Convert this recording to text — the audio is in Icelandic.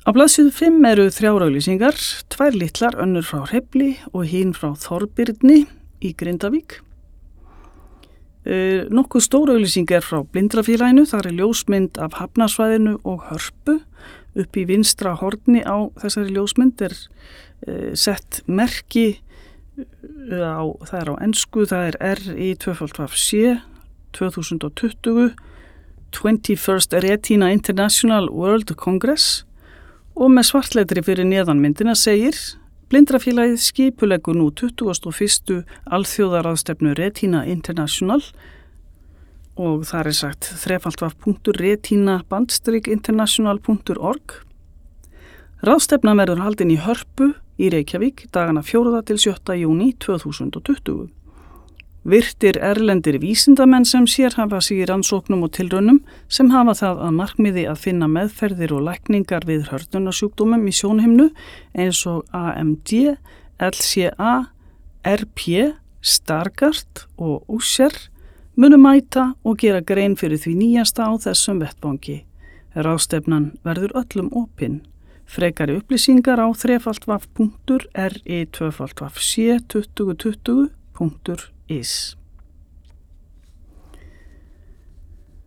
Á blaðsíðu 5 eru 3 auglýsingar, 2 litlar, önnur frá Hreyfli og hin frá Þorbirni í Grindavík. Nokkuð stór auglýsing er frá Blindrafélaginu, þar er ljósmynd af Hafnarsvæðinu og Hörpu. Upp í vinstra horni á þessari ljósmynd er sett merki, það er á ensku, það er RI2FC 2020, 21st Retina International World Congress. Og með svartletri fyrir neðanmyndina segir Blindrafélagið skipuleggur nú 21. alþjóðaráðstefnu Retina International og þar er sagt www.retina-international.org. Ráðstefnan verður haldin í Hörpu í Reykjavík dagana 4. til 7. júní 2020. Virtir erlendir vísindamenn sem sérhafa sig í rannsóknum og tilraunum sem hafa það að markmiði að finna meðferðir og lækningar við hörðunarsjúkdómum í sjónhimnu eins og AMD, LCA, RP, Stargardt og Usher munu mæta og gera grein fyrir því nýjasta á þessum vettvangi. Ráðstefnan verður öllum opin. Frekari upplýsingar á www.ri2fc2020.is